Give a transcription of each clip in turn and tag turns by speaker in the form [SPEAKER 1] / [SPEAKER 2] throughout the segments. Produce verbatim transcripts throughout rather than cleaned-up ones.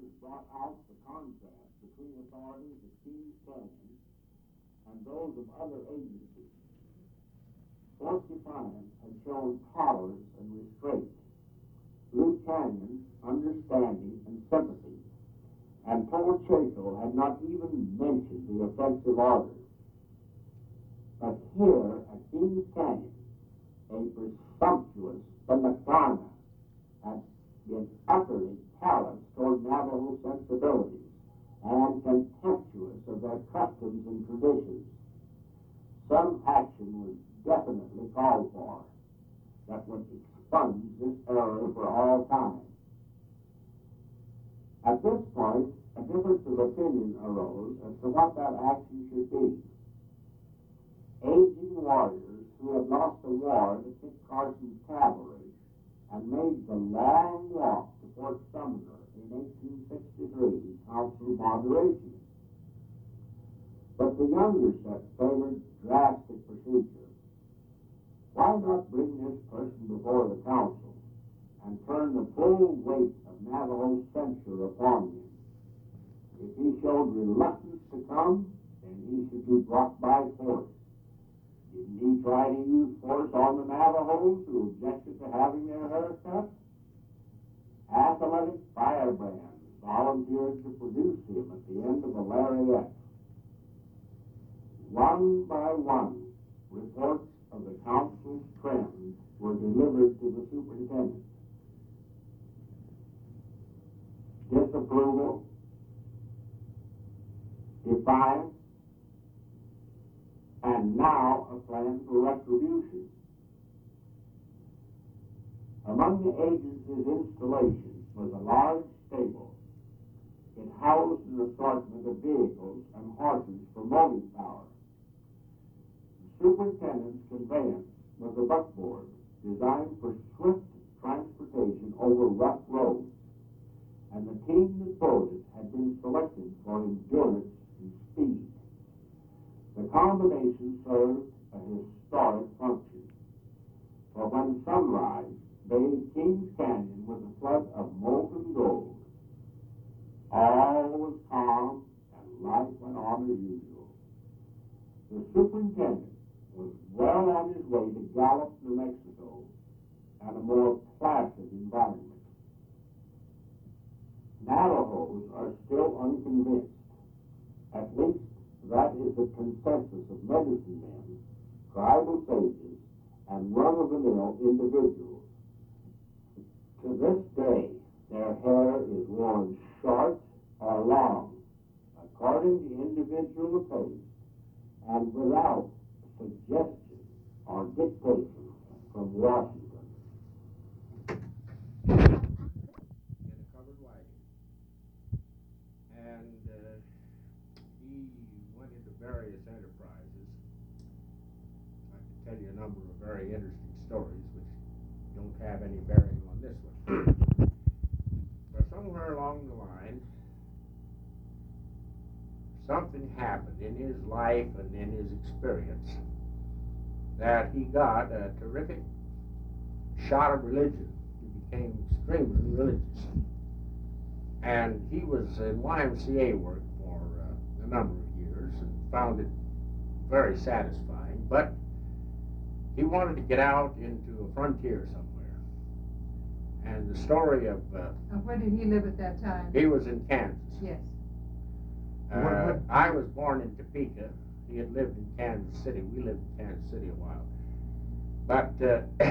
[SPEAKER 1] has brought out the contrast between authorities at Kings Canyon and those of other agencies. Fort Defiance had shown tolerance and restraint. Blue Canyon, understanding and sympathy, and Port Chaco had not even mentioned the offensive order. But here at Kings Canyon, a presumptuous Benacana had been utterly callous toward Navajo sensibilities and contemptuous of their customs and traditions. Some action was definitely called for that would expunge this error for all time. At this point, a difference of opinion arose as to what that action should be. Aging warriors who had lost the war to Kit Carson's cavalry and made the long walk to Fort Sumner in eighteen sixty-three counseled moderation. But the younger set favored drastic procedure. Why not bring this person before the council and turn the full weight of Navajo censure upon him? If he showed reluctance to come, then he should be brought by force. Didn't he try to use force on the Navajos who objected to having their hair cut? Athletic firebrands volunteered to produce him at the end of the lariat. One by one, reports of the council's trends were delivered to the superintendent. Disapproval, defiance, and now a plan for retribution. Among the agency's installations was a large stable. It housed an assortment of vehicles and horses for motive power. The superintendent's conveyance was a buckboard designed for swift transportation over rough roads, and the team that pulled it had been selected for endurance and speed. The combination served a historic function, for when sunrise bathed Kings Canyon with a flood of molten gold, all was calm and life went on as usual. The superintendent was well on his way to Gallup, New Mexico, and a more placid environment. Navajos are still unconvinced. At least that is the consensus of medicine men, tribal sages, and run-of-the-mill individuals. To this day, their hair is worn short or long, according to individual taste, and without suggestion or dictation from Washington.
[SPEAKER 2] In a covered wagon. And uh, he went into various enterprises. I could tell you a number of very interesting stories which don't have any bearing on this one. But somewhere along the line, something happened in his life and in his experience that he got a terrific shot of religion. He became extremely religious. And he was in Y M C A work for uh, a number of years and found it very satisfying, but he wanted to get out into a frontier somewhere. And the story of... Uh,
[SPEAKER 3] uh, where did he live at that time?
[SPEAKER 2] He was in Kansas.
[SPEAKER 3] Yes.
[SPEAKER 2] Uh, I was born in Topeka. He had lived in Kansas City. We lived in Kansas City a while. But uh,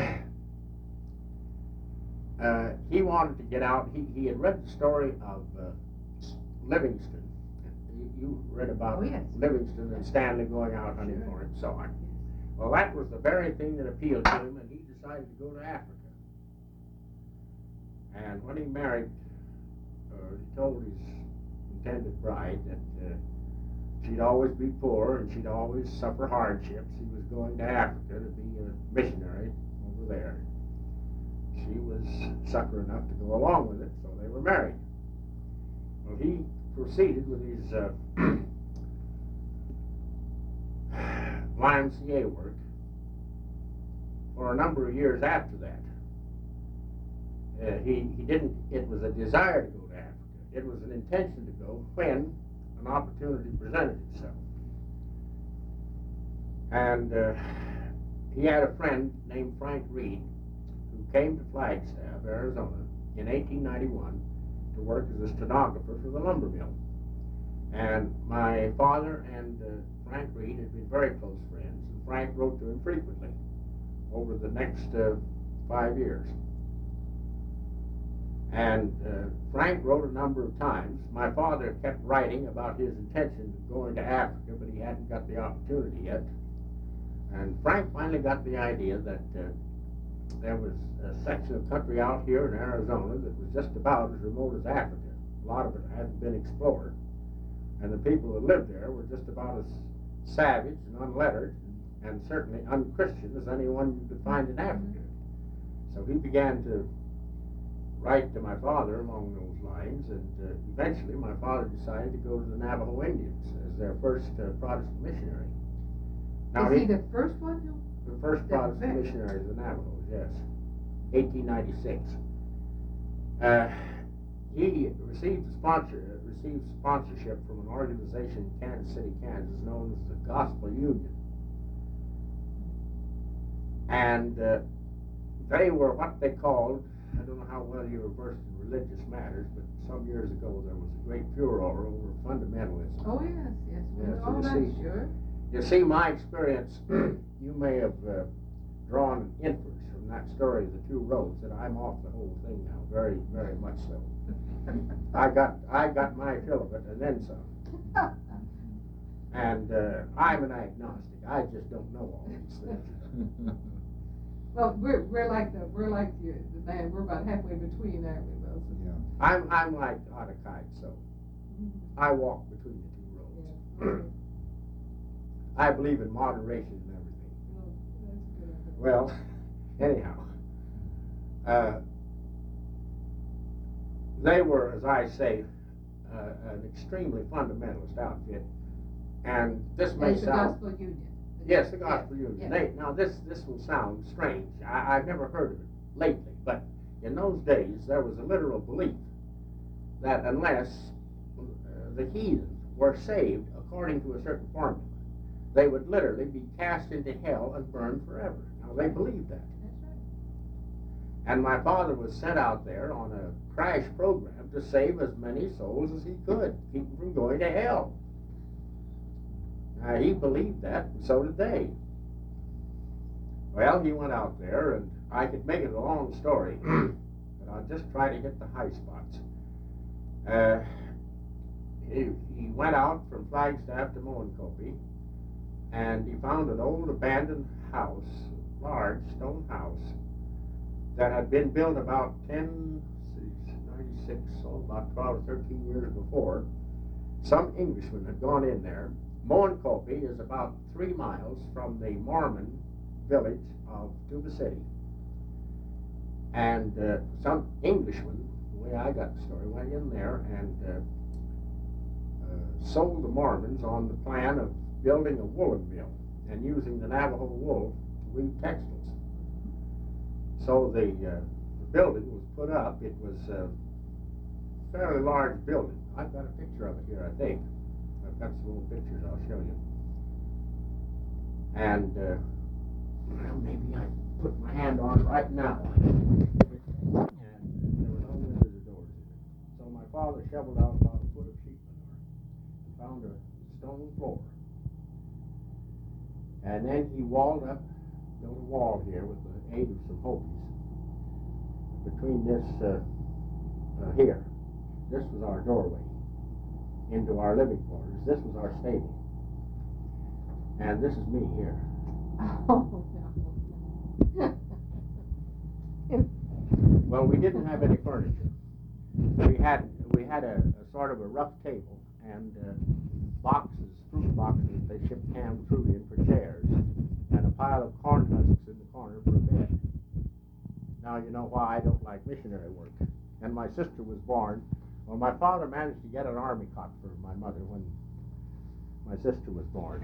[SPEAKER 2] uh, he wanted to get out. He, he had read the story of uh, Livingston. You, you read about
[SPEAKER 3] oh, yes.
[SPEAKER 2] Livingston and Stanley going out hunting
[SPEAKER 3] sure.
[SPEAKER 2] for him, so on. Well, that was the very thing that appealed to him, and he decided to go to Africa. And when he married, uh, he told his intended bride that uh, she'd always be poor and she'd always suffer hardships. He was going to Africa to be a missionary over there. She was sucker enough to go along with it, so they were married. Well, he proceeded with his uh, Y M C A work for a number of years after that. Uh, he, he didn't, it was a desire to go to Africa. it was an intention to go when an opportunity presented itself. And uh, he had a friend named Frank Reed who came to Flagstaff, Arizona in eighteen ninety-one to work as a stenographer for the lumber mill. And my father and uh, Frank Reed had been very close friends, and Frank wrote to him frequently over the next uh, five years. And uh, Frank wrote a number of times. My father kept writing about his intention of going to Africa, but he hadn't got the opportunity yet. And Frank finally got the idea that uh, there was a section of country out here in Arizona that was just about as remote as Africa. A lot of it hadn't been explored. And the people that lived there were just about as savage and unlettered and, and certainly unchristian as anyone you could find in Africa. So he began to write to my father along those lines, and uh, eventually my father decided to go to the Navajo Indians as their first uh, Protestant missionary. Now,
[SPEAKER 3] Is he the first one? Who?
[SPEAKER 2] The first
[SPEAKER 3] The
[SPEAKER 2] Protestant
[SPEAKER 3] first.
[SPEAKER 2] missionary of the Navajos, yes, eighteen ninety-six. Uh, he received sponsor uh, received sponsorship from an organization in Kansas City, Kansas, known as the Gospel Union, and uh, they were what they called, I don't know how well you were versed in religious matters, but some years ago there was a great furor over fundamentalism.
[SPEAKER 3] Oh yes, yes, we
[SPEAKER 2] Yes,
[SPEAKER 3] know all
[SPEAKER 2] you
[SPEAKER 3] that,
[SPEAKER 2] see.
[SPEAKER 3] sure.
[SPEAKER 2] You see, my experience, you may have uh, drawn an inference from that story of the two roads that I'm off the whole thing now, very, very much so. I got, I got my fill of it, and then some. And uh, I'm an agnostic. I just don't know all these things.
[SPEAKER 3] Well, we're we're like the we're like the, the man. We're about halfway between, aren't we, Wilson?
[SPEAKER 4] Yeah.
[SPEAKER 2] I'm, I'm like Otterkite, so I walk between the two roads.
[SPEAKER 3] Yeah. Okay.
[SPEAKER 2] I believe in moderation and everything.
[SPEAKER 3] Well, that's good.
[SPEAKER 2] Well, anyhow, uh, they were, as I say, uh, an extremely fundamentalist outfit, and this may
[SPEAKER 3] It's the
[SPEAKER 2] sound
[SPEAKER 3] Gospel Union.
[SPEAKER 2] yes, the Gospel
[SPEAKER 3] Yes,
[SPEAKER 2] Union.
[SPEAKER 3] yes.
[SPEAKER 2] They, now this this will sound strange. I, I've never heard of it lately, but in those days there was a literal belief that unless uh, the heathen were saved according to a certain formula, they would literally be cast into hell and burned forever. Now, they believed that.
[SPEAKER 3] That's right.
[SPEAKER 2] And my father was sent out there on a crash program to save as many souls as he could, keep them from going to hell. Now, he believed that, and so did they. Well, he went out there, and I could make it a long story, but I'll just try to hit the high spots. Uh, he, he went out from Flagstaff to Moencopie, and he found an old abandoned house, large stone house, that had been built about ten, ninety-six, so about twelve or thirteen years before. Some Englishman had gone in there. Moencopie is about three miles from the Mormon village of Tuba City. And uh, some Englishman, the way I got the story, went in there and uh, uh, sold the Mormons on the plan of building a woolen mill and using the Navajo wool to weave textiles. So the, uh, the building was put up. It was a fairly large building. I've got a picture of it here, I think. I've got some old pictures I'll show you. And, uh, well, maybe I can put my hand on it right now. And there were no windows or doors in it. So my father shoveled out about a foot of sheet manure and found a stone floor. And then he walled up, built a wall here with the aid of some Hopis between this, uh, uh, here. This was our doorway into our living quarters. This was our stable. And this is me here.
[SPEAKER 3] Oh, no.
[SPEAKER 2] Well, we didn't have any furniture. We had we had a, a sort of a rough table and uh, boxes, fruit boxes they shipped canned fruit in for chairs, and a pile of corn husks in the corner for a bed. Now you know why I don't like missionary work. And my sister was born. Well, my father managed to get an army cot for my mother when my sister was born.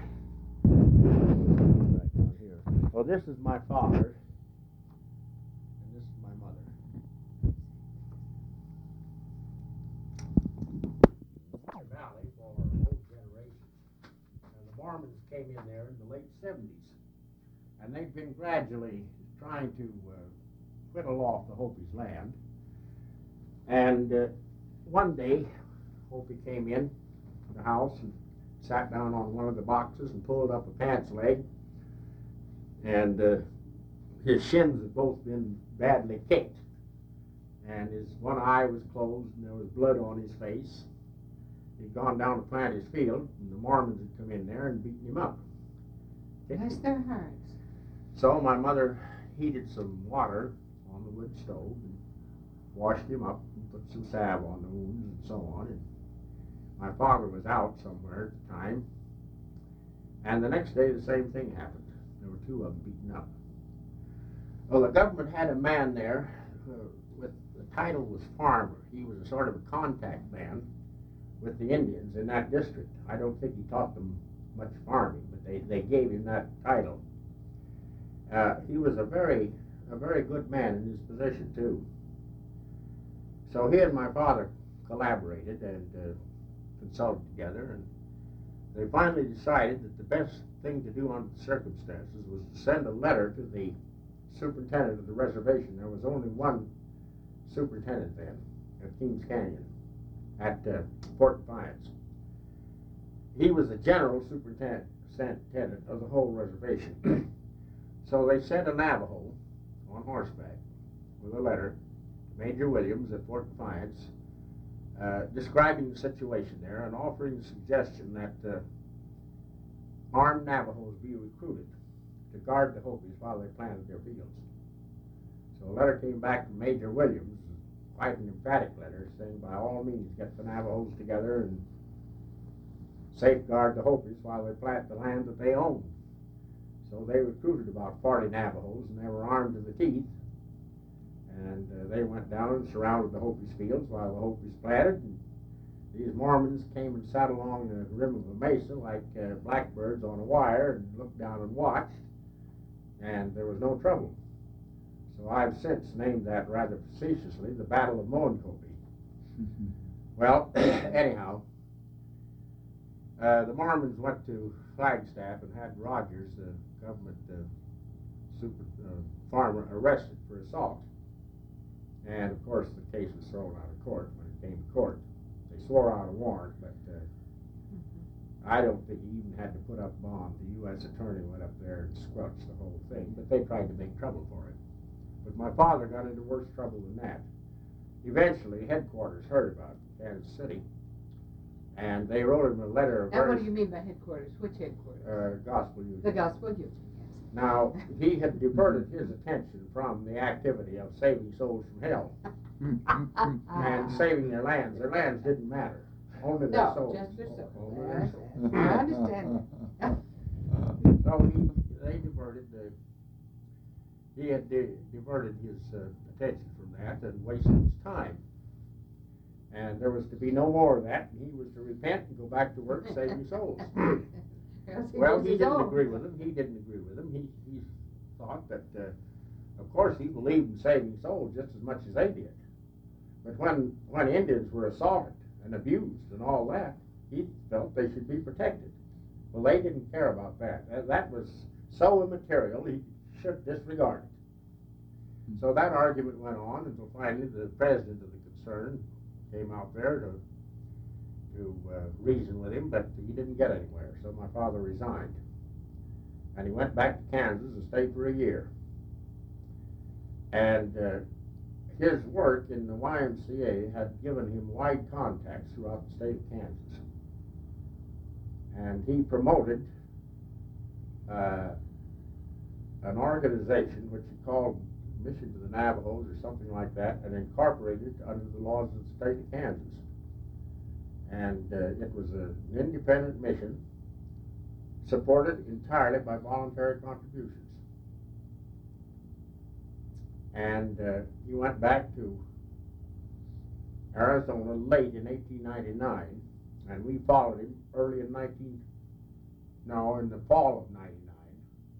[SPEAKER 2] Right down here. Well, this is my father, and this is my mother. came in there in the late seventies, and they've been gradually trying to uh, whittle off the Hopi's land. And uh, one day, Hopi came in the house and sat down on one of the boxes and pulled up a pants leg, and uh, his shins had both been badly kicked, and his one eye was closed, and there was blood on his face. He'd gone down to plant his field, and the Mormons had come in there and beaten him up.
[SPEAKER 3] Bless their hearts.
[SPEAKER 2] So my mother heated some water on the wood stove and washed him up and put some salve on the wounds and so on. And my father was out somewhere at the time, and the next day the same thing happened. There were two of them beaten up. Well, the government had a man there uh, with the title was farmer. He was a sort of a contact man with the Indians in that district. I don't think he taught them much farming, but they, they gave him that title. Uh, he was a very a very good man in his position too. So he and my father collaborated and uh, consulted together, and they finally decided that the best thing to do under the circumstances was to send a letter to the superintendent of the reservation. There was only one superintendent then at Kings Canyon, at uh, Fort Defiance. He was the general superintendent of the whole reservation. So they sent a Navajo on horseback with a letter to Major Williams at Fort Defiance, uh, describing the situation there and offering the suggestion that uh, armed Navajos be recruited to guard the Hopis while they planted their fields. So a letter came back from Major Williams, quite an emphatic letter, saying by all means get the Navajos together and safeguard the Hopis while they plant the land that they own. So they recruited about forty Navajos, and they were armed to the teeth, and uh, they went down and surrounded the Hopis fields while the Hopis planted. And these Mormons came and sat along the rim of a mesa like uh, blackbirds on a wire and looked down and watched, and there was no trouble. So I've since named that rather facetiously the Battle of Moenkopi. Mm-hmm. Well, anyhow, uh, the Mormons went to Flagstaff and had Rogers, the government uh, super uh, farmer, arrested for assault. And of course the case was thrown out of court when it came to court. They swore out a warrant, but uh, mm-hmm. I don't think he even had to put up bond. The U S attorney went up there and squelched the whole thing, but they tried to make trouble for it. But my father got into worse trouble than that. Eventually, headquarters heard about it in Kansas City, and they wrote him a letter. Of
[SPEAKER 3] and what do you mean by headquarters? Which headquarters?
[SPEAKER 2] Uh, Gospel Union.
[SPEAKER 3] The Gospel Union, yes.
[SPEAKER 2] Now, he had diverted his attention from the activity of saving souls from hell and saving their lands. Their lands didn't matter. Only their
[SPEAKER 3] no,
[SPEAKER 2] souls.
[SPEAKER 3] just their souls.
[SPEAKER 2] Only their souls.
[SPEAKER 3] I understand.
[SPEAKER 2] So he, they diverted the He had di diverted his uh, attention from that and wasted his time. And there was to be no more of that, and he was to repent and go back to work saving souls.
[SPEAKER 3] he
[SPEAKER 2] Well, he didn't
[SPEAKER 3] own.
[SPEAKER 2] agree with him. He didn't agree with him. He, he thought that, uh, of course, he believed in saving souls just as much as they did. But when, when Indians were assaulted and abused and all that, he felt they should be protected. Well, they didn't care about that. That, that was so immaterial, he should disregard it. So that argument went on until finally the president of the concern came out there to to uh, reason with him, but he didn't get anywhere. So my father resigned, and he went back to Kansas and stayed for a year. And uh, his work in the Y M C A had given him wide contacts throughout the state of Kansas, and he promoted uh, an organization which he called Mission to the Navajos or something like that, and incorporated under the laws of the state of Kansas. And uh, it was a, an independent mission supported entirely by voluntary contributions. And uh, he went back to Arizona late in eighteen ninety-nine, and we followed him early in nineteen, no, in the fall of ninety-nine,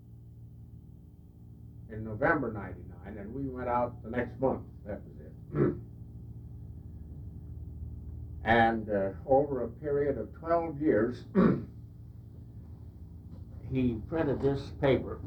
[SPEAKER 2] in November ninety-nine, and we went out the next month. That was it. And uh, over a period of twelve years, he printed this paper.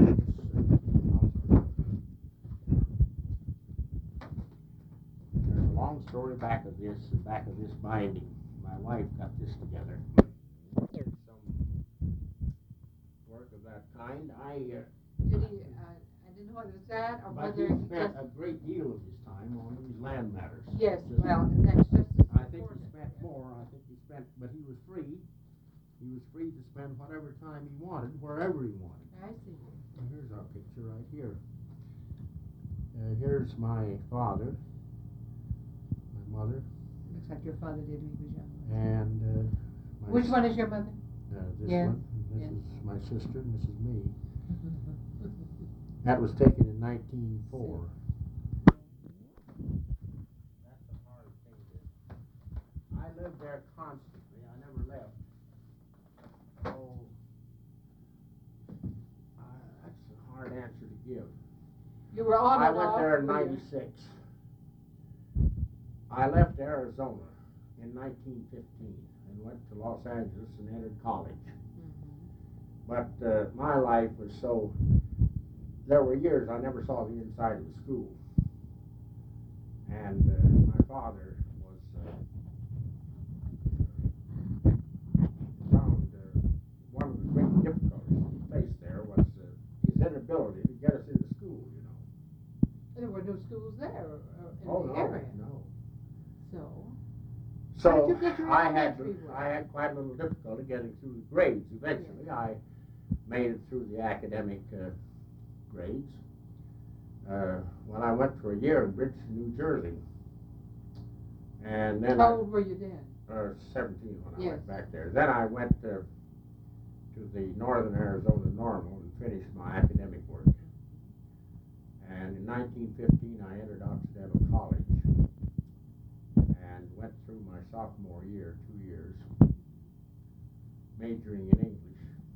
[SPEAKER 2] There's a long story back of this, back of this binding. My wife got this together. There's some work of that kind. I, uh,
[SPEAKER 3] Did he, uh, I didn't know whether it was that or
[SPEAKER 2] but
[SPEAKER 3] whether
[SPEAKER 2] he
[SPEAKER 3] he
[SPEAKER 2] spent
[SPEAKER 3] just,
[SPEAKER 2] a great deal of his time on these land matters.
[SPEAKER 3] yes,
[SPEAKER 2] Just-
[SPEAKER 3] well, that's just as
[SPEAKER 2] I think he
[SPEAKER 3] important.
[SPEAKER 2] spent more, I think he spent, but he was free. He was free to spend whatever time he wanted, wherever he wanted.
[SPEAKER 3] I see.
[SPEAKER 2] Well, here's our picture right here. Uh, here's my father, my mother,
[SPEAKER 3] Looks like your father did when he was young.
[SPEAKER 2] and uh, my
[SPEAKER 3] Which
[SPEAKER 2] s-
[SPEAKER 3] one is your mother?
[SPEAKER 2] Uh, this
[SPEAKER 3] Yeah,
[SPEAKER 2] one. and This
[SPEAKER 3] yeah.
[SPEAKER 2] is my sister, and this is me. That was taken in nineteen oh four. That's a hard thing to. I lived there constantly. I never left. So uh, that's a hard answer to give.
[SPEAKER 3] You were on
[SPEAKER 2] I
[SPEAKER 3] and
[SPEAKER 2] went
[SPEAKER 3] off,
[SPEAKER 2] there in
[SPEAKER 3] were you?
[SPEAKER 2] ninety-six. I left Arizona in nineteen fifteen and went to Los Angeles and entered college. But uh, my life was so, there were years I never saw the inside of the school. And uh, my father was, uh, found uh, one of the great difficulties he faced there was uh, his inability to get us into school, you know.
[SPEAKER 3] There were no schools there or, or in
[SPEAKER 2] Oh,
[SPEAKER 3] the
[SPEAKER 2] no,
[SPEAKER 3] area.
[SPEAKER 2] no.
[SPEAKER 3] So,
[SPEAKER 2] So
[SPEAKER 3] How did you get your
[SPEAKER 2] I had
[SPEAKER 3] elementary work?
[SPEAKER 2] I had quite a little difficulty getting through the grades. Eventually, I made it through the academic uh, grades. Uh, when I went for a year in Bridgeton, New Jersey, and then
[SPEAKER 3] how old were you then?
[SPEAKER 2] I, uh, seventeen when I
[SPEAKER 3] Yes.
[SPEAKER 2] went back there. Then I went uh, to the Northern Arizona Normal and finished my academic work. And in nineteen fifteen, I entered Occidental College and went through my sophomore year, two years, majoring in English.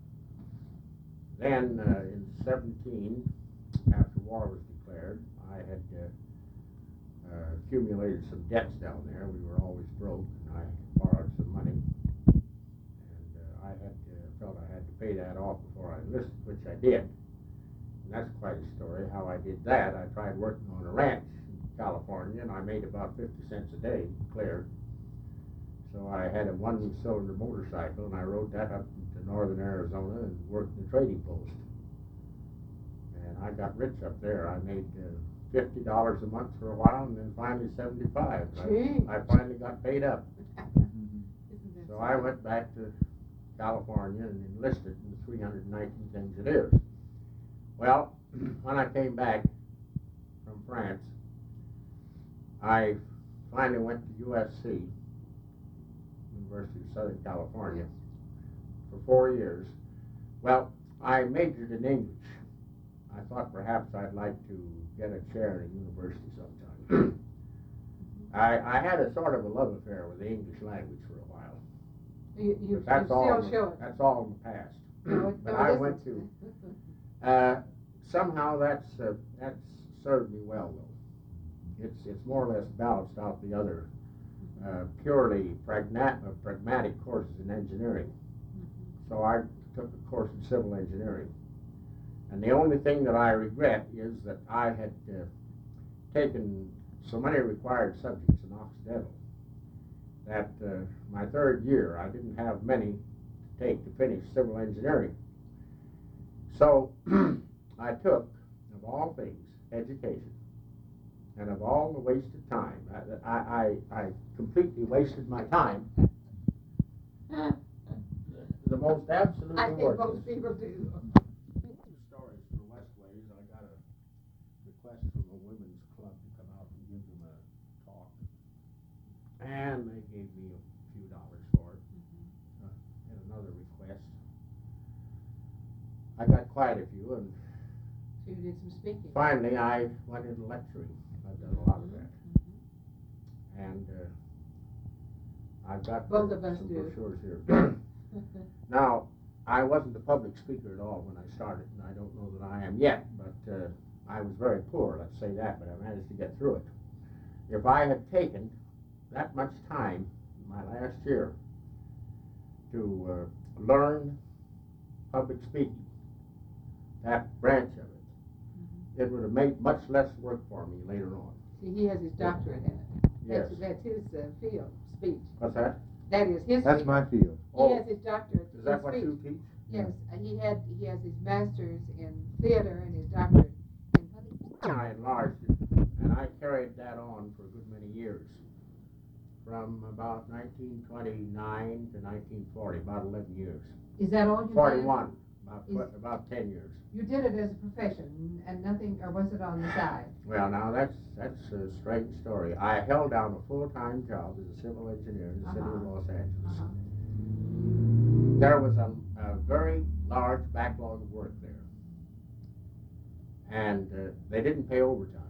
[SPEAKER 2] Then uh, in seventeen, after war was declared, I had uh, uh, accumulated some debts down there. We were always broke, and I borrowed some money. And uh, I had uh, felt I had to pay that off before I enlisted, which I did. And that's quite a story how I did that. I tried working on a ranch in California, and I made about fifty cents a day clear. So I had a one-cylinder motorcycle, and I rode that up to northern Arizona and worked in the trading post. And I got rich up there. I made uh, fifty dollars a month for a while, and then finally seventy-five.
[SPEAKER 3] Gee.
[SPEAKER 2] I, I finally got paid up.
[SPEAKER 3] Isn't that
[SPEAKER 2] So I
[SPEAKER 3] something?
[SPEAKER 2] went back to California and enlisted in the three hundred nineteen Engineers. Well, when I came back from France, I finally went to U S C, University of Southern California, for four years. Well, I majored in English. I thought perhaps I'd like to get a chair in a university sometime. I, I had a sort of a love affair with the English language for a while.
[SPEAKER 3] You, you, you
[SPEAKER 2] But that's all.
[SPEAKER 3] still
[SPEAKER 2] in the-
[SPEAKER 3] show it.
[SPEAKER 2] That's all in the past.
[SPEAKER 3] No, it-
[SPEAKER 2] But
[SPEAKER 3] no,
[SPEAKER 2] I
[SPEAKER 3] it
[SPEAKER 2] went
[SPEAKER 3] isn't.
[SPEAKER 2] Uh, somehow that's uh, that's served me well though. It's it's more or less balanced out the other uh, purely pragmatic uh, pragmatic courses in engineering. So I took a course in civil engineering, and the only thing that I regret is that I had uh, taken so many required subjects in Occidental that uh, my third year I didn't have many to take to finish civil engineering. So I took, of all things, education, and of all the wasted time, I, I, I, I completely wasted my time. The most absolutely
[SPEAKER 3] I think
[SPEAKER 2] worthless.
[SPEAKER 3] most people do.
[SPEAKER 2] Two stories for Westways. I got a request from a women's club to come out and give them a talk, and they gave me a few dollars for it. Uh, and another request. I got quite a few, and
[SPEAKER 3] So you did some speaking.
[SPEAKER 2] finally I went into lecturing. I've done a lot of that, and uh, I've got
[SPEAKER 3] Both of us
[SPEAKER 2] some
[SPEAKER 3] do.
[SPEAKER 2] brochures here. Now, I wasn't a public speaker at all when I started, and I don't know that I am yet, but uh, I was very poor, let's say that, but I managed to get through it. If I had taken that much time in my last year to uh, learn public speaking, that branch of it, it would have made much less work for me later on.
[SPEAKER 3] See, he has his doctorate in it.
[SPEAKER 2] Yes.
[SPEAKER 3] That's, that's his uh, field, speech.
[SPEAKER 2] What's that?
[SPEAKER 3] That is his
[SPEAKER 4] That's
[SPEAKER 3] field.
[SPEAKER 4] my field.
[SPEAKER 3] He
[SPEAKER 2] Oh.
[SPEAKER 3] has his doctorate
[SPEAKER 2] Is
[SPEAKER 3] in
[SPEAKER 2] that what
[SPEAKER 3] speech.
[SPEAKER 2] you teach?
[SPEAKER 3] Yes, uh, he had, he has his master's in theater and his doctorate in public speaking.
[SPEAKER 2] I enlarged it, and I carried that on for a good many years, from about nineteen twenty-nine to nineteen forty, about eleven years.
[SPEAKER 3] Is that all you did?
[SPEAKER 2] forty-one, about,
[SPEAKER 3] Is-
[SPEAKER 2] tw- about ten years.
[SPEAKER 3] You did it as a profession and nothing, or was it on the side?
[SPEAKER 2] Well, now, that's, that's a strange story. I held down a full-time job as a civil engineer in the city of
[SPEAKER 3] Uh-huh.
[SPEAKER 2] Los Angeles.
[SPEAKER 3] Uh-huh.
[SPEAKER 2] There was a, a very large backlog of work there. And uh, they didn't pay overtime.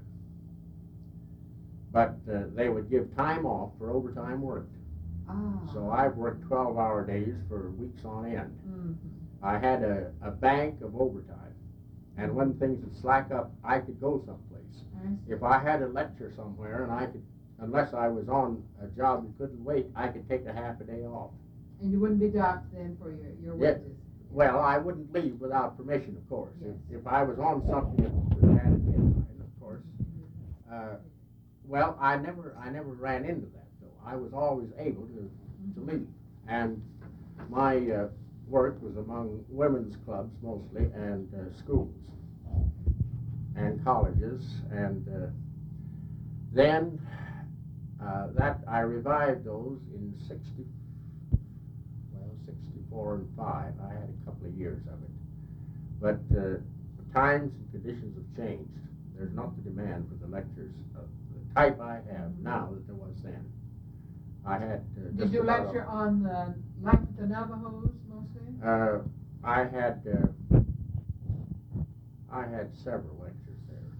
[SPEAKER 2] But uh, they would give time off for overtime work.
[SPEAKER 3] Ah.
[SPEAKER 2] So I worked twelve-hour days for weeks on end.
[SPEAKER 3] Mhm.
[SPEAKER 2] I had a, a bank of overtime. And when things would slack up, I could go someplace.
[SPEAKER 3] I see.
[SPEAKER 2] If I had a lecture somewhere and I could, unless I was on a job that couldn't wait, I could take a half a day off.
[SPEAKER 3] And you wouldn't be docked then for your, your
[SPEAKER 2] Yeah.
[SPEAKER 3] wages?
[SPEAKER 2] Well, I wouldn't leave without permission, of course.
[SPEAKER 3] Yes.
[SPEAKER 2] If, if I was on something that had a deadline, of course. Uh, well, I never, I never ran into that, though. I was always able to, to leave. And my uh, work was among women's clubs mostly, and uh, schools, and colleges, and uh, then uh, that I revived those in sixty, well, sixty-four and five. I had a couple of years of it, but uh, times and conditions have changed. There's not the demand for the lectures of the type I have now that there was then. I had. Uh,
[SPEAKER 3] Did
[SPEAKER 2] just
[SPEAKER 3] you
[SPEAKER 2] about
[SPEAKER 3] lecture
[SPEAKER 2] a-
[SPEAKER 3] on the life of the Navajos mostly?
[SPEAKER 2] Uh, I had, uh, I had several lectures there.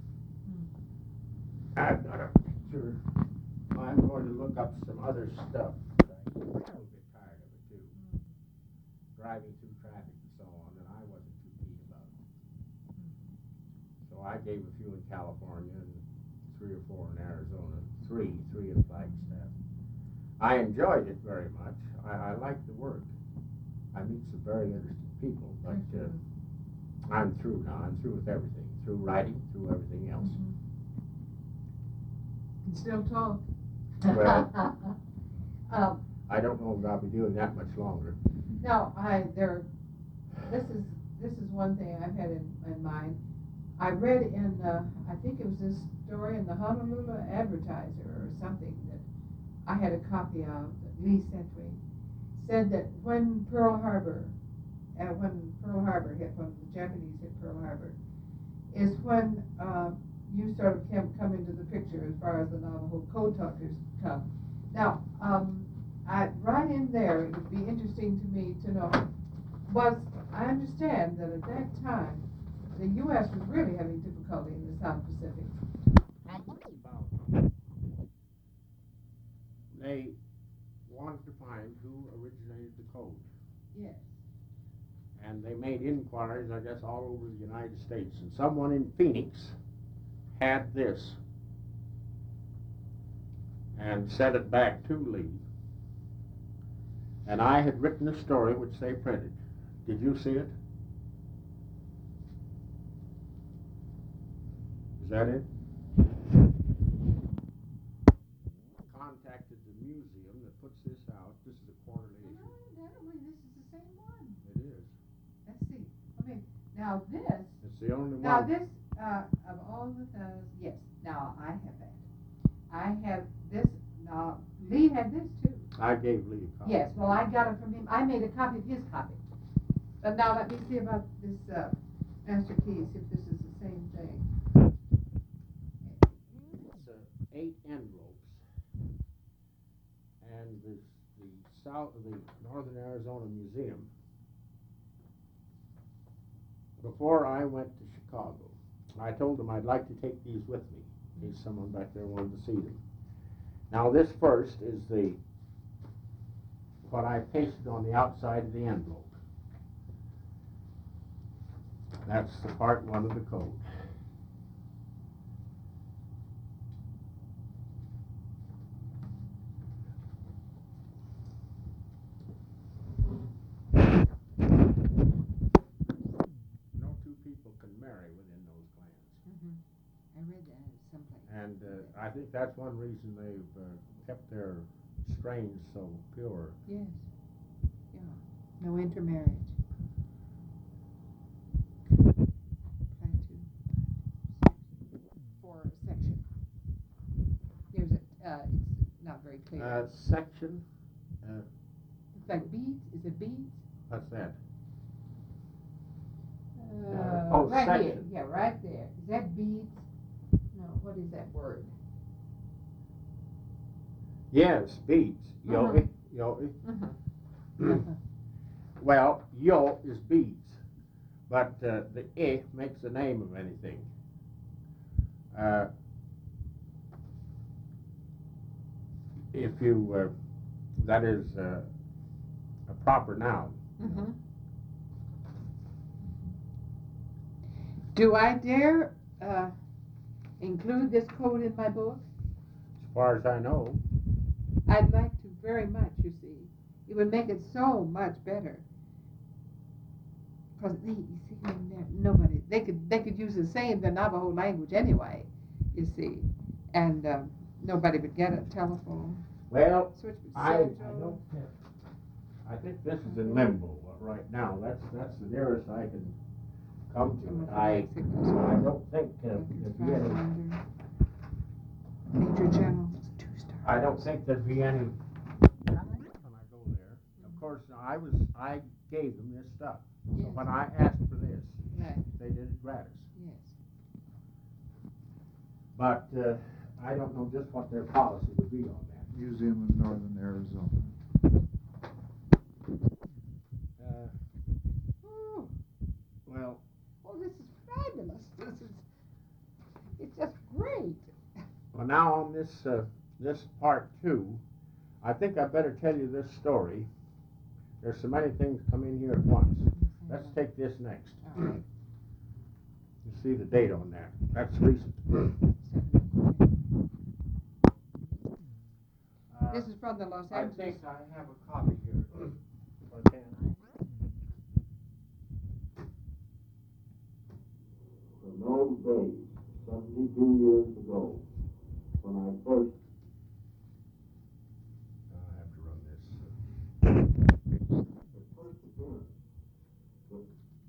[SPEAKER 2] I've got a picture. I'm going to look up some other stuff. I'm a little bit tired of it too. Driving through traffic and so on, and I wasn't too keen about it. So I gave a few in California and three or four in Arizona. Three, three in Flagstaff. I enjoyed it very much. I, I liked the work. I meet some very interesting people, but uh, I'm through now. I'm through with everything. Through writing, through everything else.
[SPEAKER 3] Can still talk.
[SPEAKER 2] Well.
[SPEAKER 3] um,
[SPEAKER 2] I don't know if I'll be doing that much longer.
[SPEAKER 3] no, I there. This is this is one thing I've had in, in mind. I read in uh, I think it was this story in the Honolulu Advertiser or something that I had a copy of that Lee sent me. Said that when Pearl Harbor, uh, when Pearl Harbor hit, when the Japanese hit Pearl Harbor, is when uh, you sort of come, come into the picture as far as the Navajo code talkers come. Now, um, I, right in there, it would be interesting to me to know, was, I understand that at that time, the U S was really having difficulty in the South Pacific.
[SPEAKER 2] They wanted to find who originated the code.
[SPEAKER 3] Yes.
[SPEAKER 2] And they made inquiries, I guess, all over the United States. And someone in Phoenix had this and sent it back to Lee. And I had written a story which they printed. Did you see it? Is that it? Contacted the museum that puts this out. This is a quarterly issue.
[SPEAKER 3] No, I don't believe this is the same one.
[SPEAKER 2] It is.
[SPEAKER 3] Let's see. Okay, now this,
[SPEAKER 2] It's the only
[SPEAKER 3] now
[SPEAKER 2] one.
[SPEAKER 3] this, uh, of all the things, yes, now I have that. I have this, now Lee had this too.
[SPEAKER 2] I gave Lee a copy.
[SPEAKER 3] Yes, well, I got it from him. I made a copy of his copy. But now let me see about this, uh, Master Key, see if this is the same thing.
[SPEAKER 2] It's uh, eight envelopes, and the the south the Northern Arizona Museum. Before I went to Chicago, I told them I'd like to take these with me in case someone back there wanted to see them. Now this first is the what I pasted on the outside of the envelope. That's the part one of the code. And uh, I think that's one reason they've uh, kept their strains so pure.
[SPEAKER 3] Yes. Yeah. No intermarriage. Try to for section. There's a. Uh, it's not very clear.
[SPEAKER 2] Uh, section. Uh,
[SPEAKER 3] it's like beads. Is it beads?
[SPEAKER 2] what's that?
[SPEAKER 3] Uh,
[SPEAKER 2] oh,
[SPEAKER 3] right
[SPEAKER 2] section.
[SPEAKER 3] here. Yeah, right there. Is that beads? No. What is that word?
[SPEAKER 2] Yes, beads. Yogi.
[SPEAKER 3] Mhm.
[SPEAKER 2] Yogi.
[SPEAKER 3] Uh-huh. Uh-huh.
[SPEAKER 2] Well, yo is beads, but uh, the I makes the name of anything. Uh, if you, uh, that is uh, a proper noun.
[SPEAKER 3] Mm-hmm. Do I dare uh, include this code in my book?
[SPEAKER 2] As far as I know.
[SPEAKER 3] I'd like to very much, you see. It would make it so much better. Because they, you see, when they're- nobody, they could they could use the same, the Navajo language anyway, you see. And um, nobody would get a telephone.
[SPEAKER 2] Well,
[SPEAKER 3] Switch
[SPEAKER 2] I, I
[SPEAKER 3] schedule.
[SPEAKER 2] don't have, I think this is in limbo right now. That's that's the nearest I can come to it. I, I don't think uh, there'd be any,
[SPEAKER 3] Major General, two stars.
[SPEAKER 2] I don't think there'd be any when I go there. Of course, I was, I gave them this stuff. So
[SPEAKER 3] Yes.
[SPEAKER 2] when I asked for this,
[SPEAKER 3] Right.
[SPEAKER 2] they did it gratis.
[SPEAKER 3] Yes.
[SPEAKER 2] But uh, I don't know just what their policy would be on that.
[SPEAKER 4] Museum in northern Arizona.
[SPEAKER 2] Uh,
[SPEAKER 3] Oh,
[SPEAKER 2] well,
[SPEAKER 3] oh, this is fabulous. This is, it's just great.
[SPEAKER 2] well, now on this uh, this part two, I think I better tell you this story. There's so many things come in here at once. Let's take this next.
[SPEAKER 3] All right.
[SPEAKER 2] You see the date on that. That's recent. Uh,
[SPEAKER 3] This is from the Los
[SPEAKER 2] I
[SPEAKER 3] Angeles.
[SPEAKER 2] think I have a copy here. Or can I?
[SPEAKER 1] From those days, seventy-two years ago, when I first
[SPEAKER 2] I have to run this.
[SPEAKER 1] the first appearance was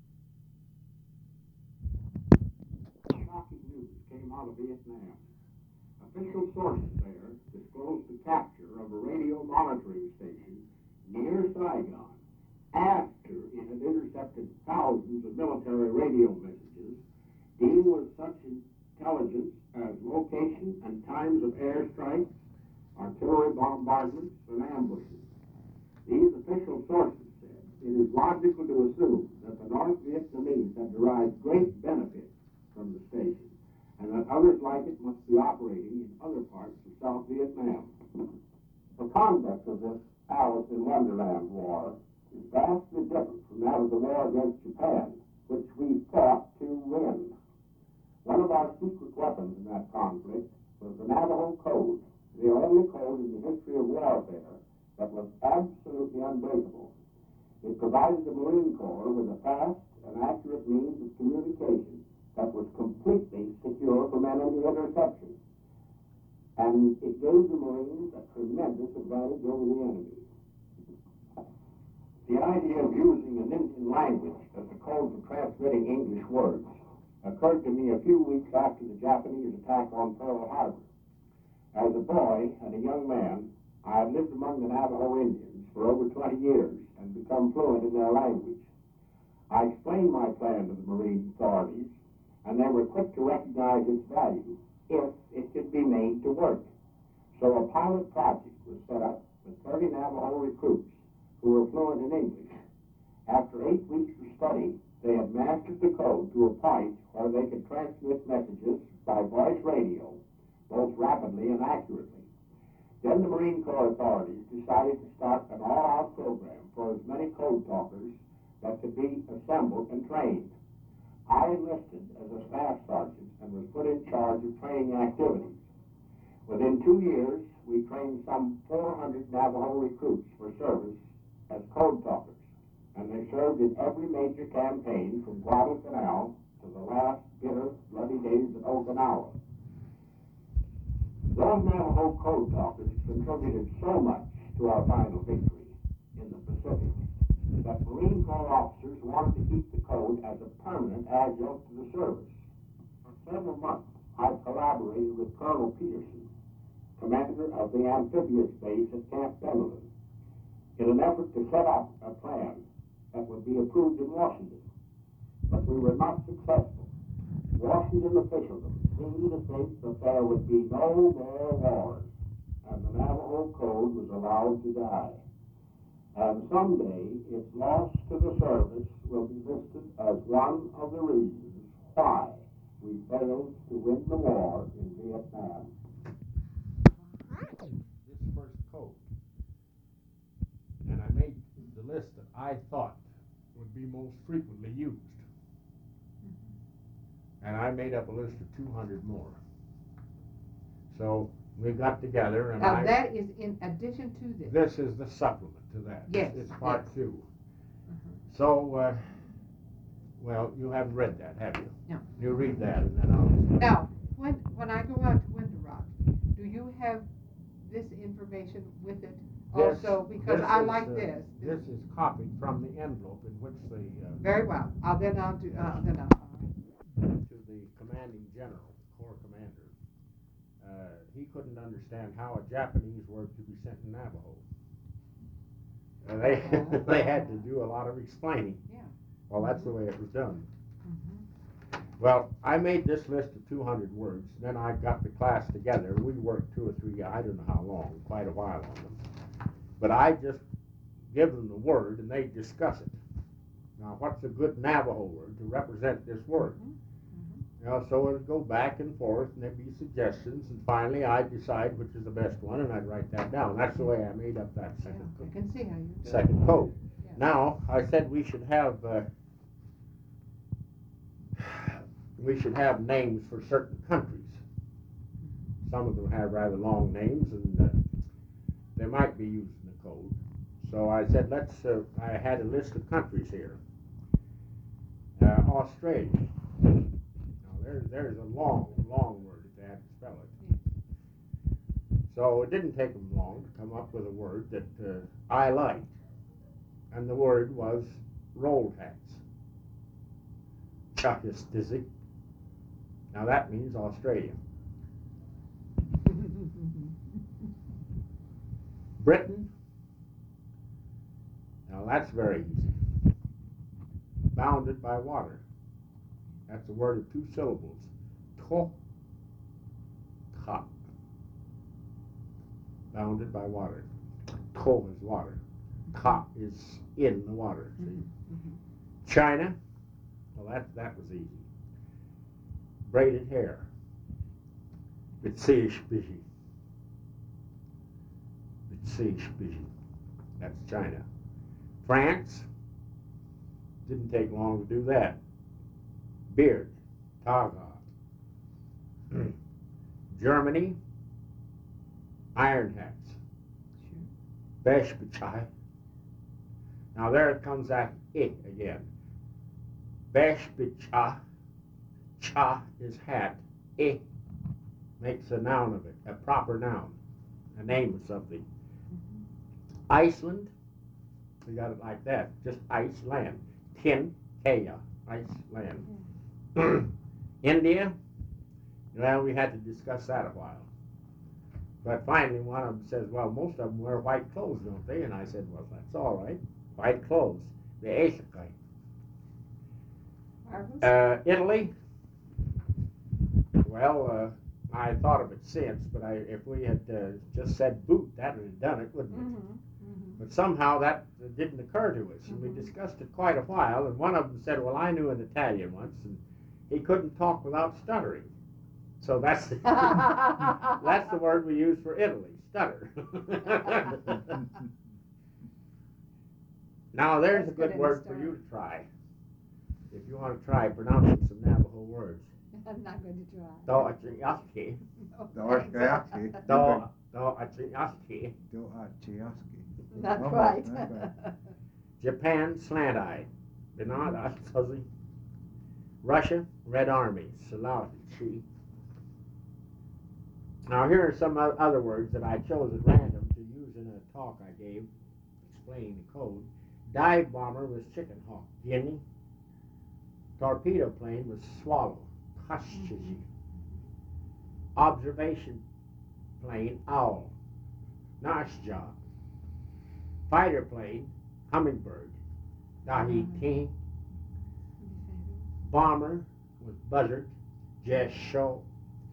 [SPEAKER 1] shocking news came out of Vietnam. Official sources there disclosed the capture of a radio monitoring station near Saigon after it had intercepted thousands of military radio messages dealing with such intelligence as location and times of airstrikes, artillery bombardments, and ambushes. These official sources said it is logical to assume that the North Vietnamese had derived great benefit from the station, and that others like it must be operating in other parts of South Vietnam. The conduct of this Alice in Wonderland war is vastly different from that of the war against Japan, which we fought to win. One of our secret weapons in that conflict was the Navajo Code, the only code in the history of warfare that was absolutely unbreakable. It provided the Marine Corps with a fast and accurate means of communication that was completely secure from enemy interception. And it gave the Marines a tremendous advantage over the enemy. The idea of using an Indian language as a code for transmitting English words occurred to me a few weeks after the Japanese attack on Pearl Harbor. As a boy and a young man, I had lived among the Navajo Indians for over twenty years and become fluent in their language. I explained my plan to the Marine authorities, and they were quick to recognize its value if it could be made to work. So a pilot project was set up with thirty Navajo recruits who were fluent in English. After eight weeks of study, they had mastered the code to a point where they could transmit messages by voice radio, both rapidly and accurately. Then the Marine Corps authorities decided to start an all-out program for as many code talkers that could be assembled and trained. I enlisted as a staff sergeant and was put in charge of training activities. Within two years, we trained some four hundred Navajo recruits for service as code talkers, and they served in every major campaign from Guadalcanal to the last bitter, bloody days at Okinawa. Those Navajo code talkers contributed so much to our final victory in the Pacific that Marine Corps officers wanted to keep the code as a permanent adjunct to the service. For several months, I collaborated with Colonel Peterson, commander of the amphibious base at Camp Pendleton, in an effort to set up a plan that would be approved in Washington. But we were not successful. Washington officialdom seemed to think that there would be no more wars, and the Navajo Code was allowed to die. And someday its loss to the service will be listed as one of the reasons why we failed to win the war in Vietnam.
[SPEAKER 2] This first code, and I made the list that I thought would be most frequently used. And I made up a list of two hundred more. So we got together and
[SPEAKER 3] Now,
[SPEAKER 2] I...
[SPEAKER 3] that is in addition to this.
[SPEAKER 2] This is the supplement to that.
[SPEAKER 3] Yes,
[SPEAKER 2] It's part
[SPEAKER 3] yes.
[SPEAKER 2] two.
[SPEAKER 3] Mhm.
[SPEAKER 2] So, uh, well, you haven't read that, have you?
[SPEAKER 3] No.
[SPEAKER 2] You read that and then I'll...
[SPEAKER 3] Now, when, when I go out to Winter Rock, do you have this information with it
[SPEAKER 2] This-
[SPEAKER 3] also? Because
[SPEAKER 2] this
[SPEAKER 3] I
[SPEAKER 2] is,
[SPEAKER 3] like
[SPEAKER 2] uh,
[SPEAKER 3] this.
[SPEAKER 2] This is copied from the envelope in which the, uh,
[SPEAKER 3] Very well. I'll then I'll do, uh, then I'll,
[SPEAKER 2] to the commanding general, corps commander, uh, he couldn't understand how a Japanese word could be sent in Navajo. And they, they had to do a lot of explaining.
[SPEAKER 3] yeah.
[SPEAKER 2] Well, that's the way it was done.
[SPEAKER 3] Mhm.
[SPEAKER 2] Well, I made this list of two hundred words, then I got the class together. We worked two or three, I don't know how long, quite a while on them. But I just give them the word and they discuss it. Now, what's a good Navajo word to represent this word?
[SPEAKER 3] Mhm.
[SPEAKER 2] You know, so it would go back and forth and there'd be suggestions and finally I'd decide which is the best one and I'd write that down. That's the way I made up that
[SPEAKER 3] Yeah,
[SPEAKER 2] second
[SPEAKER 3] I
[SPEAKER 2] code.
[SPEAKER 3] can see how you do it.
[SPEAKER 2] Second code.
[SPEAKER 3] Yeah.
[SPEAKER 2] Now, I said we should have uh, we should have names for certain countries. Some of them have rather long names and uh, they might be used in the code. So I said, let's, uh, I had a list of countries here. Uh, Australia. Now, there, there's a long, long word if they had to spell it. So it didn't take them long to come up with a word that uh, I liked. And the word was roll tax. Chuck is dizzy. Now that means Australia. Britain. Now that's very easy. Bounded by water. That's a word of two syllables. To, ka. Bounded by water. To is water. Ka is in the water. See?
[SPEAKER 3] Mhm.
[SPEAKER 2] China. Well, that that was easy. Braided hair. Bitsish bishi. Bitsish bishi. That's China. France. Didn't take long to do that. Beard. Taga. Germany. Iron hats. Beshbachai. Now there it comes that I again. Beshbachai. Cha is hat. I makes a noun of it, a proper noun, a name of something. Iceland, we got it like that, just Iceland. Tin, Kaya, Iceland. India, well, we had to discuss that a while. But finally one of them says, well, most of them wear white clothes, don't they? And I said, well, that's all right. White clothes. The Asakai.
[SPEAKER 3] Marvelous.
[SPEAKER 2] Uh, Italy, well, uh, I thought of it since, but I, if we had uh, just said boot, that would have done it, wouldn't it?
[SPEAKER 3] Mhm. Mhm.
[SPEAKER 2] But somehow that uh, didn't occur to us, and
[SPEAKER 3] Mhm.
[SPEAKER 2] we discussed it quite a while, and one of them said, well, I knew an Italian once, and he couldn't talk without stuttering. So that's the, that's the word we use for Italy, stutter. Now there's
[SPEAKER 3] That's
[SPEAKER 2] a good
[SPEAKER 3] good
[SPEAKER 2] word for you to try. If you want to try pronouncing some Navajo words.
[SPEAKER 3] I'm not going to try.
[SPEAKER 2] Doachiaski.
[SPEAKER 3] No,
[SPEAKER 4] Doachiaski.
[SPEAKER 3] thanks.
[SPEAKER 2] Do Doachiaski.
[SPEAKER 4] Doachiaski.
[SPEAKER 3] Not
[SPEAKER 4] Almost,
[SPEAKER 3] quite.
[SPEAKER 4] not bad.
[SPEAKER 2] Japan, slant-eyed. Benada, fuzzy. Russia, Red Army. Salachi. Now here are some o- other words that I chose at random to use in a talk I gave explaining the code. Dive bomber was chicken hawk, guinea. Torpedo plane was swallow, kashiji. Observation plane, owl, nashja. Fighter plane, hummingbird, dahi king. Bomber was buzzard, jesho.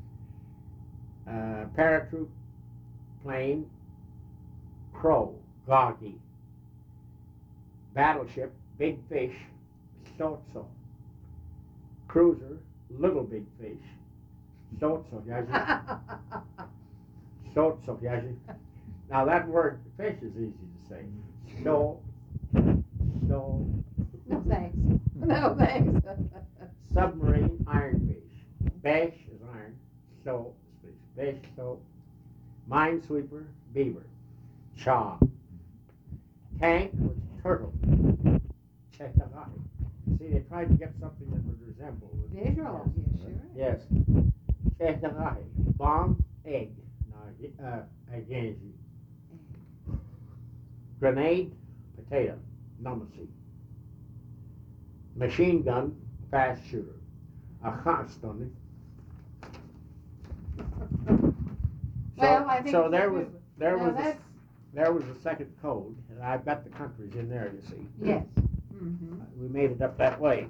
[SPEAKER 2] Uh, paratroop plane, crow, goggy. Battleship, big fish, sotso. Cruiser, little big fish, sotso yaji. Sotso yaji. Now that word fish is easy to say. So, so.
[SPEAKER 3] No thanks. No thanks.
[SPEAKER 2] Submarine, ironfish. Besh is iron, so is fish. Besh, so. Minesweeper, beaver. Cha. Tank was turtle. Chetagahi. See, they tried to get something that would resemble.
[SPEAKER 3] Visual, yeah, sure.
[SPEAKER 2] Yes. Chetagahi. Bomb, egg. Uh, again. Grenade, potato. Numasi. Machine gun, fast shooter. A hostone.
[SPEAKER 3] Well, I think
[SPEAKER 2] so there was there
[SPEAKER 3] now
[SPEAKER 2] was a,
[SPEAKER 3] that's-
[SPEAKER 2] there was a second code, and I've got the countries in there. You see.
[SPEAKER 3] Yes. Mm-hmm.
[SPEAKER 2] We made it up that way.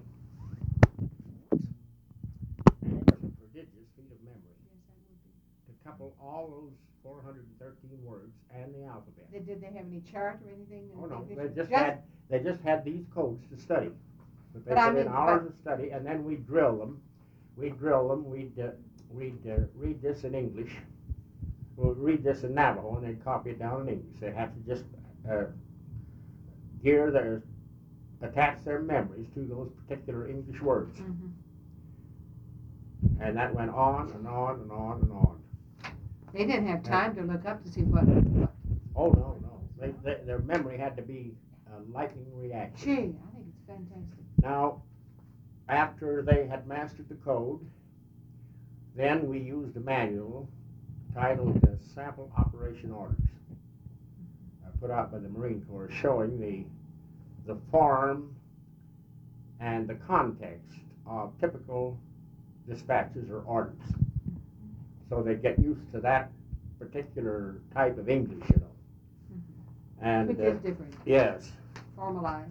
[SPEAKER 2] And it was a prodigious feat of memory to couple all those four hundred thirteen words and the alphabet.
[SPEAKER 3] Did, did they have any chart or anything?
[SPEAKER 2] Oh no,
[SPEAKER 3] English?
[SPEAKER 2] they just had they just had these codes to study. But they
[SPEAKER 3] But I
[SPEAKER 2] put in
[SPEAKER 3] mean,
[SPEAKER 2] hours
[SPEAKER 3] but-
[SPEAKER 2] of study, and then we'd drill them. We'd drill them. We'd uh, we'd uh, read this in English. We'll read this in Navajo, and then copy it down in English. They have to just uh, gear their attach their memories to those particular English words,
[SPEAKER 3] Mhm.
[SPEAKER 2] and that went on and on and on and on.
[SPEAKER 3] They didn't have time to look up to see what. what.
[SPEAKER 2] Oh no, no, they, they, their memory had to be a lightning reaction.
[SPEAKER 3] Gee, I think it's fantastic.
[SPEAKER 2] Now, after they had mastered the code, then we used a manual titled uh, Sample Operation Orders, uh, put out by the Marine Corps, showing the the form and the context of typical dispatches or orders. So they get used to that particular type of English, you know. And
[SPEAKER 3] Which
[SPEAKER 2] uh,
[SPEAKER 3] is different,
[SPEAKER 2] yes.
[SPEAKER 3] formalized.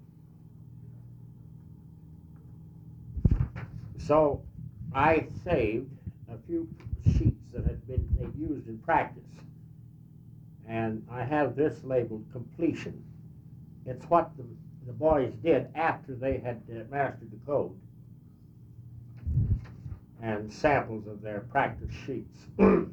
[SPEAKER 2] So I saved a few sheets that had been they'd used in practice, and I have this labeled completion. It's what the, the boys did after they had uh, mastered the code, and samples of their practice sheets. Years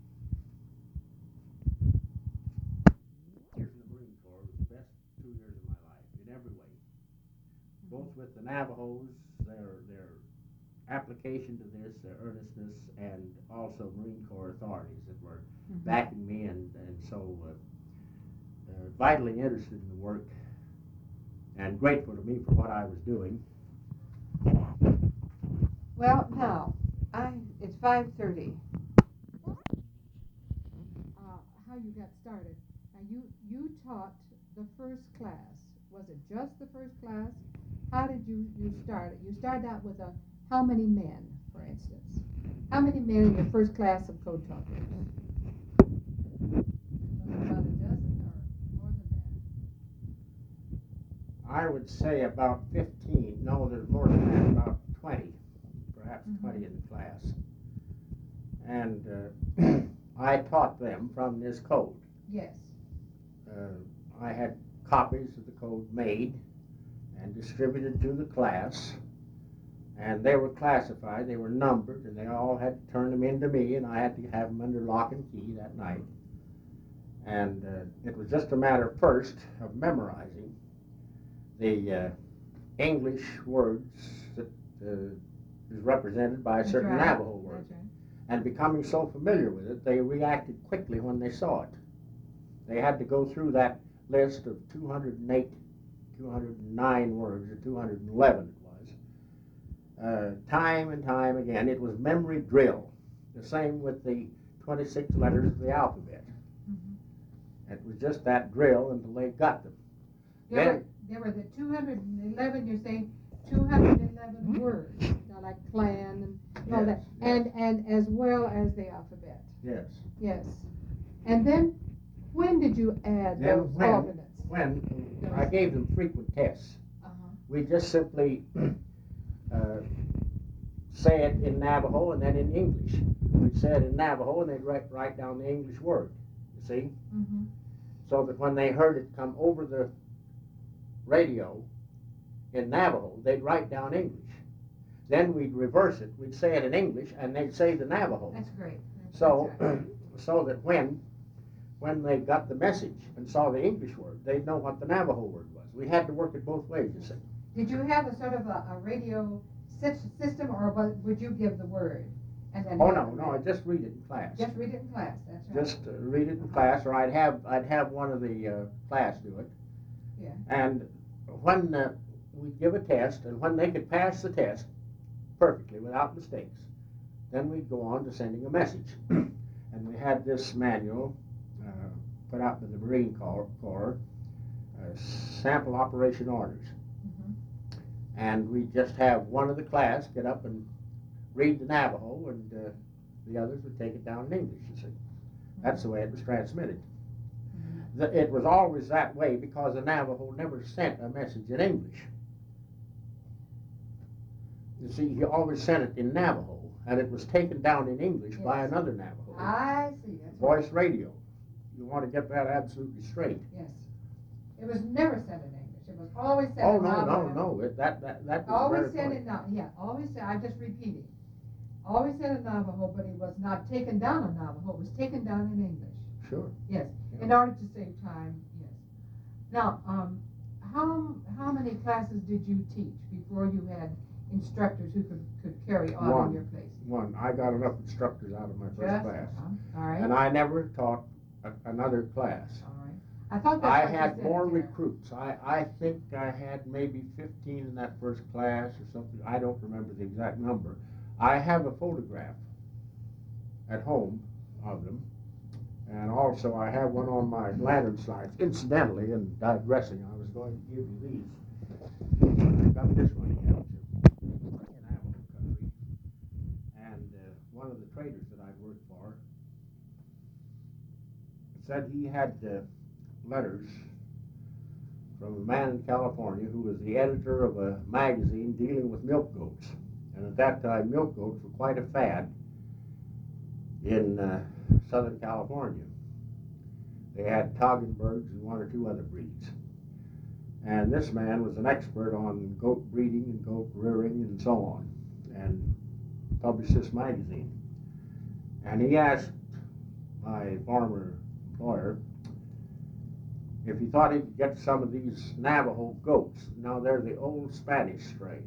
[SPEAKER 2] in the Marine Corps was the best two years of my life in every way, both with the Navajos, their their application to this, their earnestness, and also Marine Corps authorities that were
[SPEAKER 3] Mhm.
[SPEAKER 2] backing me and, and so uh, uh, vitally interested in the work and grateful to me for what I was doing.
[SPEAKER 3] Well, now, I, it's five thirty. Uh, how you got started. Now, you, you taught the first class. Was it just the first class? How did you, you start it? You started out with a, how many men, for instance? How many men in your first class of code talkers? About a dozen or more than that?
[SPEAKER 2] I would say about fifteen, no, there's more than that, about twenty, perhaps
[SPEAKER 3] Mhm.
[SPEAKER 2] twenty in the class. And uh, I taught them from this code.
[SPEAKER 3] Yes.
[SPEAKER 2] Uh, I had copies of the code made and distributed to the class, and they were classified, they were numbered, and they all had to turn them in to me, and I had to have them under lock and key that night. And uh, it was just a matter first of memorizing the uh, English words that uh, is represented by a
[SPEAKER 3] That's
[SPEAKER 2] certain
[SPEAKER 3] right.
[SPEAKER 2] Navajo word.
[SPEAKER 3] That's right.
[SPEAKER 2] And becoming so familiar with it, they reacted quickly when they saw it. They had to go through that list of two hundred eight, two hundred nine words, or two hundred eleven it was, uh, time and time again. It was memory drill. The same with the twenty-six letters of the alphabet.
[SPEAKER 3] Mhm.
[SPEAKER 2] It was just that drill until they got them.
[SPEAKER 3] There
[SPEAKER 2] Then-
[SPEAKER 3] were, there were the two hundred eleven, you're saying, two hundred eleven words, you know, like clan and all that,
[SPEAKER 2] Yes,
[SPEAKER 3] and, and as well as the alphabet,
[SPEAKER 2] Yes.
[SPEAKER 3] yes. And then, when did you add
[SPEAKER 2] Then
[SPEAKER 3] those
[SPEAKER 2] when-
[SPEAKER 3] alternates?
[SPEAKER 2] When I gave them frequent tests,
[SPEAKER 3] Uh-huh.
[SPEAKER 2] we just simply uh, say it in Navajo and then in English. We'd say it in Navajo and they'd write, write down the English word, you see?
[SPEAKER 3] Mm-hmm.
[SPEAKER 2] So that when they heard it come over the radio in Navajo, they'd write down English. Then we'd reverse it. We'd say it in English and they'd say the Navajo.
[SPEAKER 3] That's great. That's
[SPEAKER 2] So,
[SPEAKER 3] exactly.
[SPEAKER 2] so that when when they got the message and saw the English word, they'd know what the Navajo word was. We had to work it both ways, you see.
[SPEAKER 3] Did you have a sort of a, a radio sys- system, or was, would you give the word? And then
[SPEAKER 2] Oh
[SPEAKER 3] have
[SPEAKER 2] no,
[SPEAKER 3] it
[SPEAKER 2] no, I
[SPEAKER 3] read?
[SPEAKER 2] just read it in class.
[SPEAKER 3] Just read it in class, that's right.
[SPEAKER 2] Just uh, read it in class, or I'd have I'd have one of the uh, class do it.
[SPEAKER 3] Yeah.
[SPEAKER 2] And when uh, we'd give a test, and when they could pass the test perfectly without mistakes, then we'd go on to sending a message. And we had this manual uh, put out by the Marine Corps, Corps uh, sample operation orders.
[SPEAKER 3] Mhm.
[SPEAKER 2] And we just have one of the class get up and read the Navajo, and uh, the others would take it down in English, you see. That's the way it was transmitted.
[SPEAKER 3] Mhm.
[SPEAKER 2] The, it was always that way because the Navajo never sent a message in English. You see, he always sent it in Navajo, and it was taken down in English by
[SPEAKER 3] Yes.
[SPEAKER 2] another Navajo.
[SPEAKER 3] I see, that's right.
[SPEAKER 2] Voice radio. You want to get that absolutely straight.
[SPEAKER 3] Yes. It was never said in English, it was always said
[SPEAKER 2] Oh,
[SPEAKER 3] in
[SPEAKER 2] no, no,
[SPEAKER 3] Navajo.
[SPEAKER 2] no, it, that, that, that was
[SPEAKER 3] Always
[SPEAKER 2] very
[SPEAKER 3] said
[SPEAKER 2] funny.
[SPEAKER 3] in, Na- yeah, always said, I'm just repeating. Always said in Navajo, but it was not taken down in Navajo, it was taken down in English.
[SPEAKER 2] Sure.
[SPEAKER 3] Yes,
[SPEAKER 2] Yeah.
[SPEAKER 3] in order to save time, yes. Now, um, how, how many classes did you teach before you had instructors who could, could carry on
[SPEAKER 2] One.
[SPEAKER 3] in your place?
[SPEAKER 2] One, I got enough instructors out of my first
[SPEAKER 3] Just,
[SPEAKER 2] class.
[SPEAKER 3] uh-huh, all right,
[SPEAKER 2] And I never taught a, another class.
[SPEAKER 3] all right. I thought that's
[SPEAKER 2] I
[SPEAKER 3] what you
[SPEAKER 2] had
[SPEAKER 3] said
[SPEAKER 2] more
[SPEAKER 3] there.
[SPEAKER 2] recruits. I, I think I had maybe fifteen in that first class or something. I don't remember the exact number. I have a photograph at home of them. And also I have one on my lantern slides. Incidentally, and digressing, I was going to give you these. I've got this one here, which is in Navajo country. And uh, one of the traders that I'd worked for said he had uh, letters from a man in California who was the editor of a magazine dealing with milk goats. And at that time, milk goats were quite a fad in uh, Southern California. They had Toggenburgs and one or two other breeds. And this man was an expert on goat breeding and goat rearing and so on, and published this magazine. And he asked my former employer if he thought he could get some of these Navajo goats. Now, they're the old Spanish strain.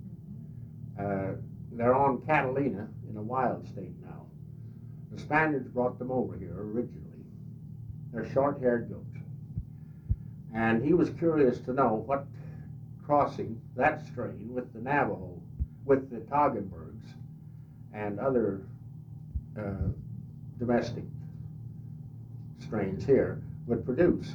[SPEAKER 2] Uh, they're on Catalina in a wild state now. The Spaniards brought them over here originally. They're short-haired goats. And he was curious to know what crossing that strain with the Navajo, with the Toggenburgs and other uh, domestic strains here would produce.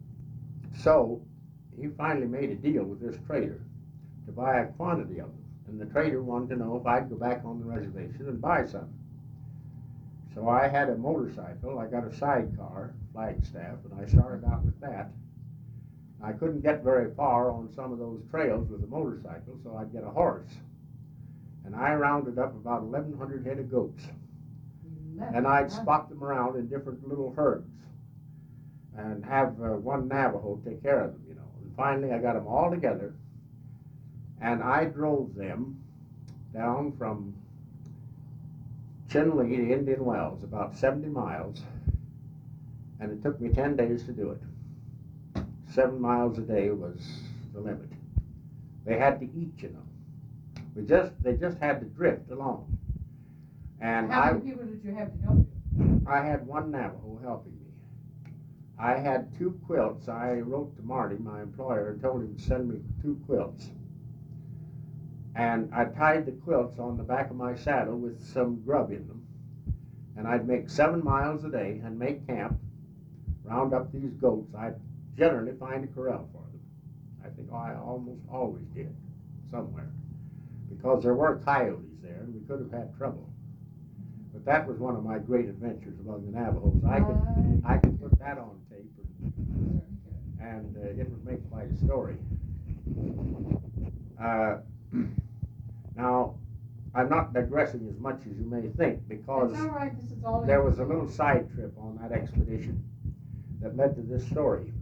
[SPEAKER 2] So he finally made a deal with this trader to buy a quantity of them. And the trader wanted to know if I'd go back on the reservation and buy some. So I had a motorcycle, I got a sidecar, Flagstaff, and I started out with that. I couldn't get very far on some of those trails with a motorcycle, so I'd get a horse. And I rounded up about eleven hundred head of goats. And I'd spot them around in different little herds and have uh, one Navajo take care of them, you know. And finally I got them all together, and I drove them down from Chinle to Indian Wells, about seventy miles, and it took me ten days to do it. Seven miles a day was the limit. They had to eat, you know. We just, they just had to drift along. And
[SPEAKER 3] How
[SPEAKER 2] I,
[SPEAKER 3] many people did you have to help you?
[SPEAKER 2] I had one Navajo helping me. I had two quilts. I wrote to Marty, my employer, and told him to send me two quilts. And I tied the quilts on the back of my saddle with some grub in them. and I'd make seven miles a day and make camp, round up these goats. I'd generally find a corral for them. I think I almost always did, somewhere, because there were coyotes there, and we could have had trouble. But that was one of my great adventures among the Navajos. I could, I could put that on tape, and, and uh, it would make quite a story. Uh, now, I'm not digressing as much as you may think, because
[SPEAKER 3] It's all right, this is all.
[SPEAKER 2] there was a little side trip on that expedition that led to this story.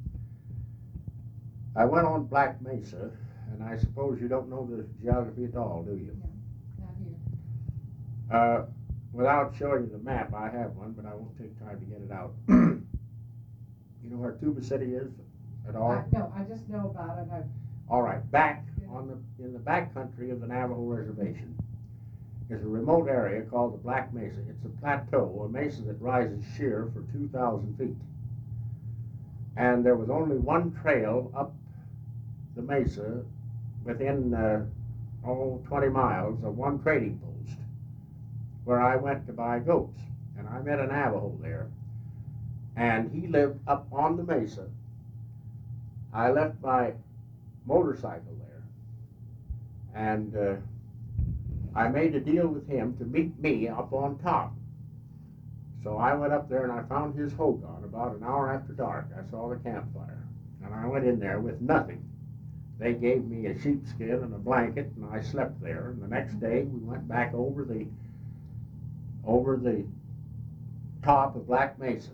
[SPEAKER 2] I went on Black Mesa, and I suppose you don't know the geography at all, do you?
[SPEAKER 3] Not here.
[SPEAKER 2] Uh, without showing you the map, I have one, but I won't take time to get it out. You know where Tuba City is at all?
[SPEAKER 3] I, no, I just know about it. I,
[SPEAKER 2] All right, back on the in the back country of the Navajo Reservation is a remote area called the Black Mesa. It's a plateau, a mesa that rises sheer for two thousand feet. And there was only one trail up the mesa within uh, oh, twenty miles of one trading post where I went to buy goats. And I met a Navajo there, and he lived up on the mesa. I left my motorcycle there, and uh, I made a deal with him to meet me up on top. So I went up there and I found his hogan about an hour after dark. I saw the campfire, and I went in there with nothing. They gave me a sheepskin and a blanket, and I slept there. And the next day we went back over the over the top of Black Mesa.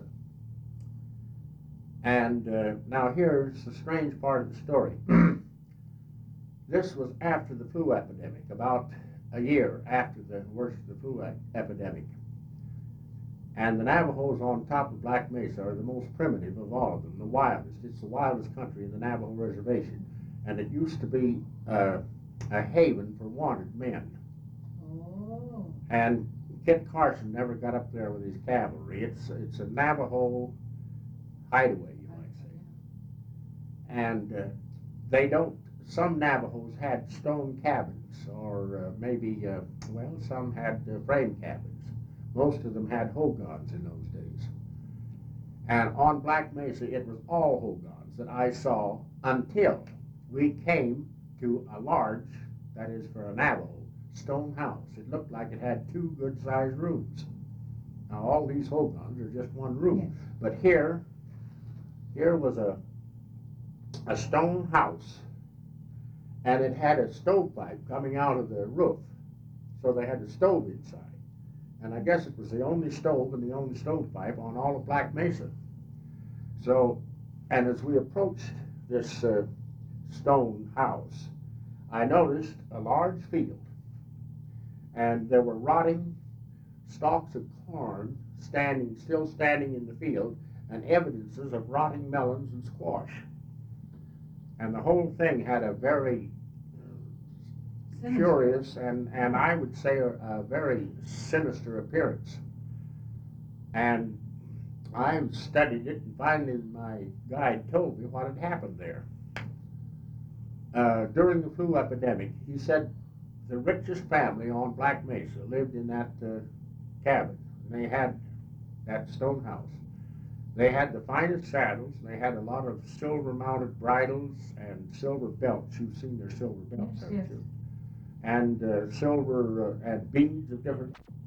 [SPEAKER 2] And uh, now here's the strange part of the story. This was after the flu epidemic, about a year after the worst of the flu e- epidemic. And the Navajos on top of Black Mesa are the most primitive of all of them, the wildest. It's the wildest country in the Navajo Reservation. And it used to be uh, a haven for wanted men.
[SPEAKER 3] oh.
[SPEAKER 2] And Kit Carson never got up there with his cavalry. It's, it's a Navajo hideaway, you might say. And uh, they don't, some Navajos had stone cabins, or uh, maybe, uh, well, some had uh, frame cabins. Most of them had hogans in those days. And on Black Mesa, it was all hogans that I saw until we came to a large, that is for a Navajo, stone house. It looked like it had two good-sized rooms. Now, all these hogans are just one room.
[SPEAKER 3] Yes.
[SPEAKER 2] But here, here was a, a stone house, and it had a stovepipe coming out of the roof. So they had a stove inside. And I guess it was the only stove and the only stovepipe on all of Black Mesa. So, and as we approached this uh, stone house, I noticed a large field, and there were rotting stalks of corn standing, still standing in the field, and evidences of rotting melons and squash. And the whole thing had a very
[SPEAKER 3] Sinister.
[SPEAKER 2] curious and, and I would say a, a very sinister appearance. And I studied it, and finally my guide told me what had happened there. Uh, during the flu epidemic, he said the richest family on Black Mesa lived in that uh, cabin. They had that stone house. They had the finest saddles. They had a lot of silver-mounted bridles and silver belts. You've seen their silver belts,
[SPEAKER 3] Yes,
[SPEAKER 2] haven't
[SPEAKER 3] yes.
[SPEAKER 2] you? And uh, silver uh, and beads of different